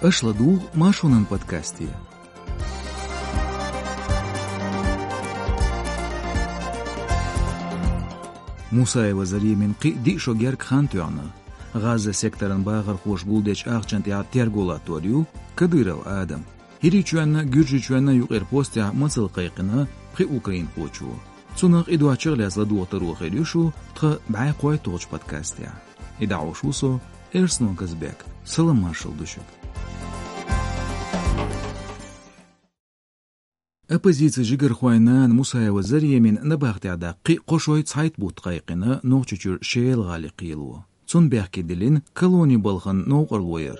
أشلدوغ ما شونن بودكاستي. موسى وزري من قي دي شوغير خانتوعنا غازة سيكترن باغر خوش بولدش آخچنت يا تيرغولاتوريو كديرو آدم هيري چوانا گرجي چوانا يغير بوستيا مصل قيقنا قي أوكرين خوچو تسونق إدوا چغل از لدو ترو خيريوشو تخ بعي قوي توغش بودكاستيا إدعو شوسو إرسنو كزبك سلام مارشل دوشك أبوزيتي جيجر خوينان موسى وزري من نباغتي عدا قي قوشوي تسايت بوت قيقنا نوغچچور شيل غالي قيلو تون بيحكي دلين كالوني بلخن نوغر وير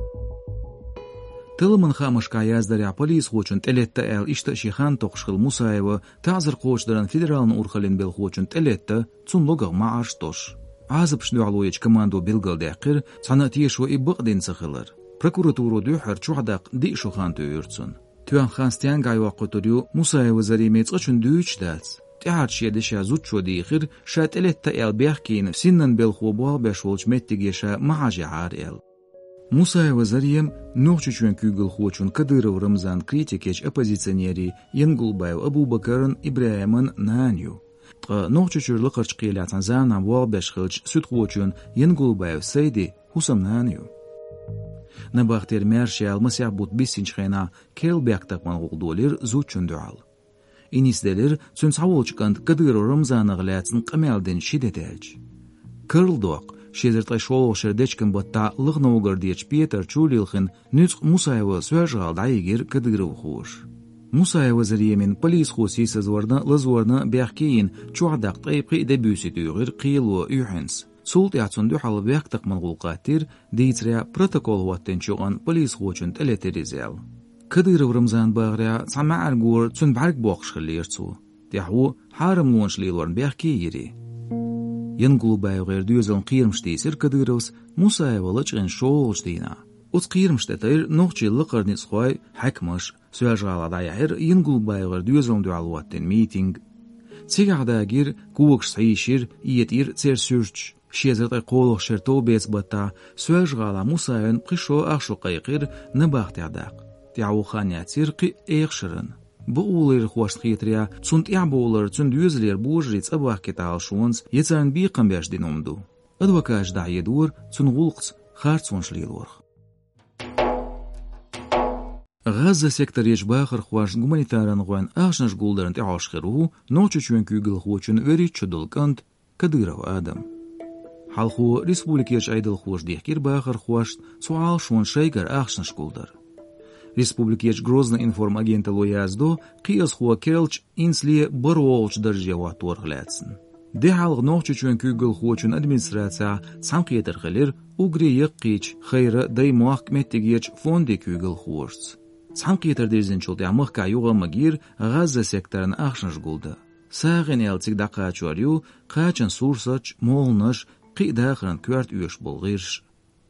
تلمن خامش كاياز دريا بوليس خوچن تلتا ال اشتشيخان توقشخل موسى تعزر قوش درن فيدرالن اورخلين بل خوچن تلتا تون لوغ ما عرشتوش عازب شنوعلويج كماندو بلغل داقر صناتيش و إبقدين سخلر прокуратуру دوحر چوحداق دي شوخان تيورتسون توان خانستيان غاي وقتوريو موسى وزري ميتقچن دوچ دالس تعارش يدشا زوتشو ديخر شاتلتا ال بيحكين سنن بالخوبوال بشولج متگيشا معاجي عار ال موسى وزريم نوغچچون كوغل خوچون كديرو رمزان كريتيكيج оппозиционери ينگولبايو ابو بكرن ابراهيمن نانيو نوغچچور لقرچ قيلاتن زانا وال بشخلج سوت خوچون ينگولبايو سيدي حسام نانيو نباختير ميرشيال مسيح بوت بيسينچ خينا كيل بياكتاقمان غولدولير زوچون دوال إنيسدلر سون ساولچكند كديرو رمزان غلاتن قمالدن شيدتالج كرلدوق شيزرتاي شول شردچكن بوتا لغنوغرديچ بيتر چوليلخن نوچ موسى سوجال دايگير كديرو خوش موسى وزري من بوليس خوسي سزورنا لزورنا بيحكين چوعداق طيبقي دبيوسي تيغير قيلو يوحنس سولت يعتون دو حال بيحتق من غلقاتير ديتريا بروتوكول واتنشوغان بوليس خوچن تلتريزيال كديرو رمزان باغريا سمع الغور تون بعرق بوخش خليرتو ديحو حارم لونش ليلورن بيحكي يري ينقلو بايو غير دوزون قيرمش ديسر كديروس موسى ولچغن شولش دينا اوت قيرمش دتير نوغچي لقرنيس خوي حكمش سوجالا داير ينقلو بايو غير دوزون دوالواتن ميتينغ تيغاداغير كوكش سايشير يتير تير سورچ شيزرتاي قولوخ شرتو بيس بتا سوجالا موسى قشو اخشو قيقير نباخت عداق تعو خانياتير قي ايخشرن بقولير خوش خيتريا تسونت يعبولر تسون دوزلير بوجريت اباخ كتال شونز يتسان بيقم باش دينومدو ادوكاش دع يدور تسون غلقت خارتسونش ليلورخ غزة سيكتر يجباخر خواش гуманитаран غوان اخشنش گولدرن تعاشخرو نوچچون كوغل خوچن وري چدلكند كديرو آدم حالخو ريسبوليكيش ايدل خوش ديحكير باخر خواش سوال شون شيكر اخشنش گولدر Республикеч Грозно информагента лояздо قياس خو كيلچ инсли برولچ درجه торглятсен. Де халг нохчучун күгөл хочун администрация санкыйдыргылер угрие кыч хайра дай махкметтигеч фонди күгөл хочс. Санкыйдыр дезинчулда амыкка юга магир Газа секторын ахшыш гулды. Сагын элцик дакачуарю качын сурсач молныш кыйдахрын кварт үеш болгырш.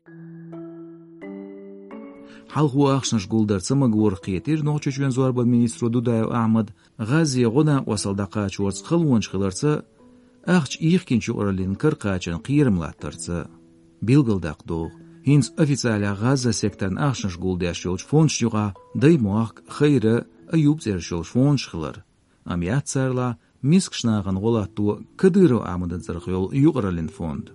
حلقو اخشنش گولدر سمگور قیتیر نوچچون زورب مینیسترو دودای احمد غازی غنا وصل دقاچ ورس خلونش خلرسا اخچ ایخکینچ اورلین کرقاچن قیرملاترسا بیلگل دقدو هینز اوفیسیال غازا سیکترن اخشنش گولداش یوچ فونش یوغا دای موخ خیره ایوب زرشوش فونش خلر امیات سرلا میسکشناغن غلاتو کدیرو احمد زرخیول یوغرلین فوند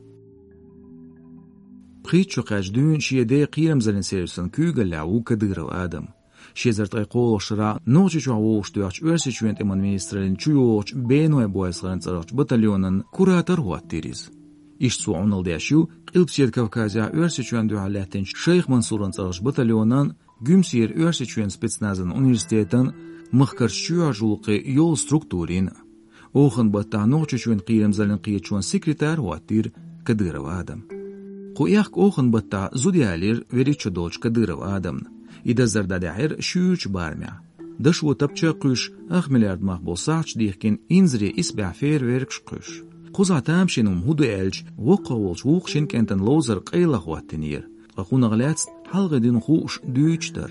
بخيتشو قاج دون شي دي قيرم زلن سيرسن كوغل لعو كديرو آدم شيزرت اي قولو شرا نوچي چو عووش دوياچ ورسي چوينت امان مينسترالين چويوچ بينو اي بوائز خلن صراحش بطاليونن كوراتر هوات تيريز إش سو عونال دياشو قلبسير كوكازيا ورسي چوين دو حالاتين شيخ منصورن صراحش بطاليونن گومسير ورسي چوين سبيتسنازن انيرستيتن مخكر شويا جولقي يول ستروكتورين اوخن بطا نوچي چوين قيرم زلن قيتشون سكرتار هوات تير كديرو آدم قوياك اوخن بطا زوديالير وريچو دوچ كديرو آدم إذا زردا داعير شوچ بارميا دشو تبچا قوش اخ مليارد مقبول ساعش ديخكين إنزري إسبع فير ويركش قوش قوزا تامشينوم هودو إلج وقاولش ووخشين كنتن لوزر قيلا خواتنير قاقونا غلاتس حلغ دين خوش دوچتر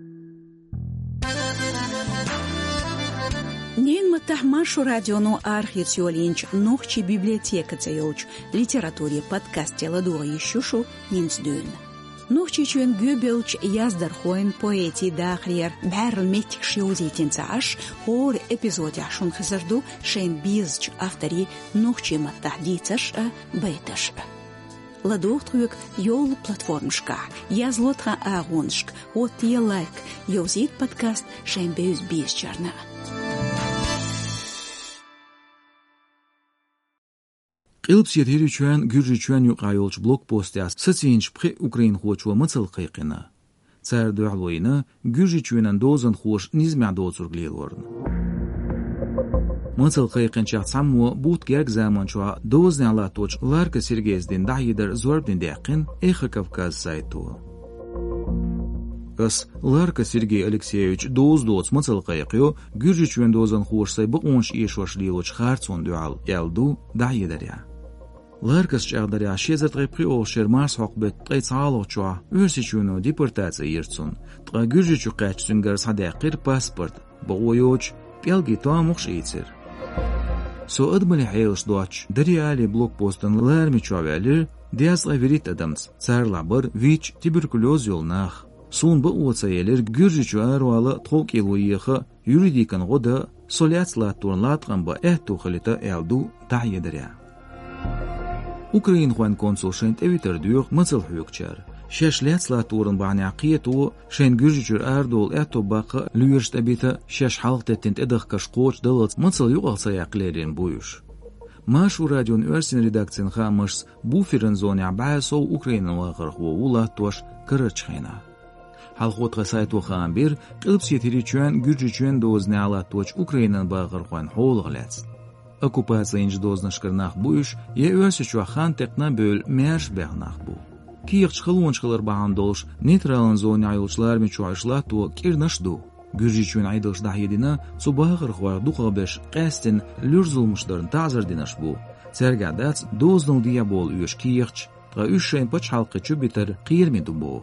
Нин мытах машу радиону архивсиолинч нохчи библиотека цеёч литературе подкасте ладуа ещушу нинсдюн. Nuhchichun Goebbels yazdarkhoin poeti dagrier bärlmetik shiozitintsash or episodia shun khazardu shen bizch aftari nuhchima tahditsash baytash. Ладохтрук йол платформшка, язлотха агоншк, вот я лайк, йозит подкаст шембеюз бизчарна. قلبسيت هيريچوان گورجيچوان يقايولچ بلوك بوستياس سسينچ بخي اوكرين خوچو مصل قيقنا цар дуалойна گورجيچوانن دوزن خوش نيزمع دوزورغليلورن مصل قيقنچا سامو بوت گرگ زمانچوا دوزن لاتوچ لارك سيرگيزدين دايدر زوربدين ديقن ايخ كافكاز سايتو Ас Ларка Сергей Алексеевич доз мацал қайқио, гүржичуен дозан хуошсай бұқонш ешваш лилоч харцон дуал, ялду дайедаря. Ларкас чағдаря шезерт ғайпқи олшер марс хоқбет қайцаалоқчуа, өрсичуено депортация ерцун, тға гүржичу қайчсунгар садақир паспорт, бұғойоч, пелги туамуқш ейцер. Со адмали хейлш дуач, дариали блокпостан лармичуавялер, диас ғайверит адамс, цар лабыр, вич, туберкулез yolnaq. Сун ба уацаелер гүржичу аруалы тоқ елуиеха юридикан года соляцла турнлатқан ба тухалита элду тайедаря. Украин хуан консул шент эвитердюх мацал хуйкчар. Шешляцла турн баняқиету шен гүржичур ардол бақа люершт абита шеш халқтеттент эдах кашқоч далац мацал юғалса яқлерин буюш. Машу радион өрсин редакцин хамаш буферен зоня баасо Украинан вағыр хуаула тош кырычхайна. Халхот сайт وخان بير قلب سيتريچوان گورجيچوان دوزني алаточ Украинан багырхуан хоолглац. Оккупациянж дознашкырнах буюш е өрсүчү хан текна бөл мерш бегнах бу. Кийгчхылуунчхылар баандолш нейтралын зоне айылчлар мечуашлат то кирнашду. Гүржичуан айдылш дахидина цубагырхуа духабеш qəstin люрзулмуштарын тазардинаш бу. Цергадац дознул диабол үш кийгч га үшшен пач халкы чүбитер кийрмеду бу.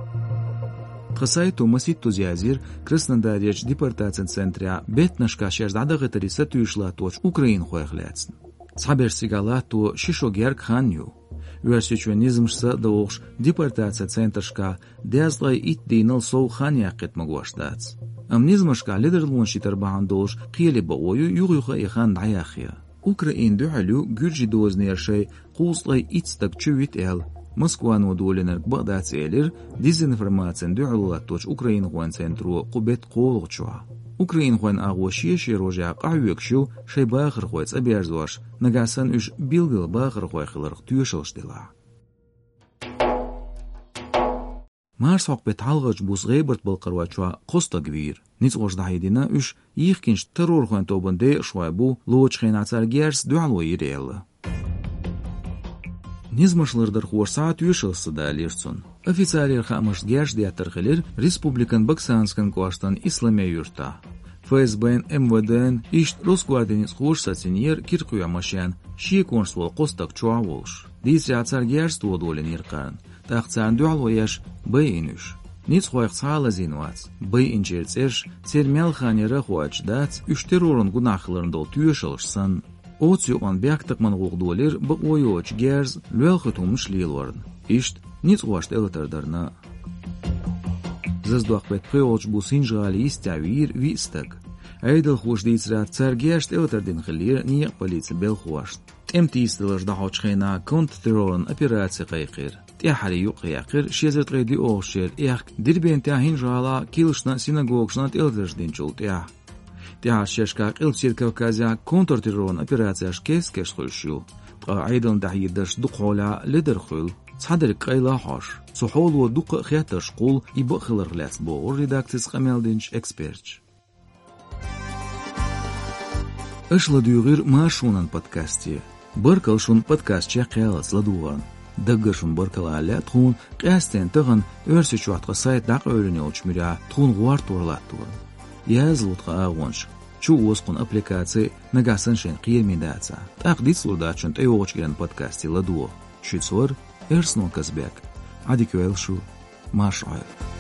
Қысайту маситту зязир Краснодарич депортацин центря бетнашка шеждадығы тірісі түйішлаточ Украин қойғылятсын. Цаберсигалату шишогер кханю. Версичуанизмшса доғш депортация центршка дязлай итдейнал соу хания қетмагуаштац. Амнизмашка лидерлун шитар баандолш қиели баою юғюға ихан даяхия. Украин дуалю гүржи дознершай қуслай итстак чүвит эл. Москван удоленер бадацелер дезинформациен дуалаточ Украин хуан центру қубет қолғчуа. Украин хуан ағошие шерожа қауекшу шай бағыр хуайц аберзуаш нагасан үш билгіл бағыр хуайқыларық түйешілштила. Марс хоқбет алғыч бұз ғайбырт бұлқыруачуа қоста гвир. Ниц ғождайдина үш иқкенш террор хуан тобынде шуайбу лоочхен ацар герс дуалуи рейлі. Низмашлардар хуарса түйешілсі да алерцун. Официалер хамыш герш диатырғылер республикан Баксанскан куаштан исламия юрта. ФСБн, МВДн, ишт Росгвардиниц хуарса сеньер киркуя машян, шие консул қостак чуа волш. Дизри ацар герс туадолен ирқан. Тахцан дуалуяш бейинуш. Ниц хуайқ сала зинуац. Бейинчерц эрш цермел ханера хуачдац үш террорын гунахларындол түйешілшсан. Оцюан бяктакман гугдолер бăойоч герз лөлхытумш лилорн. Ишт ниц хуашт элтардарна. Заздуахбет пеолч бусинжгали истявир вистак. Айдал хуш дицра царгешт элтардин хилир ниq полиция бел хуашт. Темтистелаш дахочхена контртеррорн операция қайқир. Тяхали юқяқир шезерт гайди оошер эх дирбен тяхин жала килшна синагогшнат элтардин чултя. Тя шешка қилсир Кавказя контртеррорн операцияш кескеш хулшу. Айдан дахидаш дуқола лидерхул. Цадыр қайла хош. Сухол و дуқ خیاتش قول ایبا خلرلس با редакцияс қамелдинч эксперч. Ашла дюгыр машунан подкасте. Баркал шун подкастча қиялас ладуған. Даггашун баркала аля тхун қиястен тығын өрсі чуатқа сайт дақ өріне олчмиря тхун ғуар турлат туғын. Язлутқа ағонш. Чу осқын аппликации нагасан шен қиермедаца. Тақдит слудачын тайоғычгерен подкасте ладуо. Шүцор Эрснон Казбек. Адикуэлшу Машоев.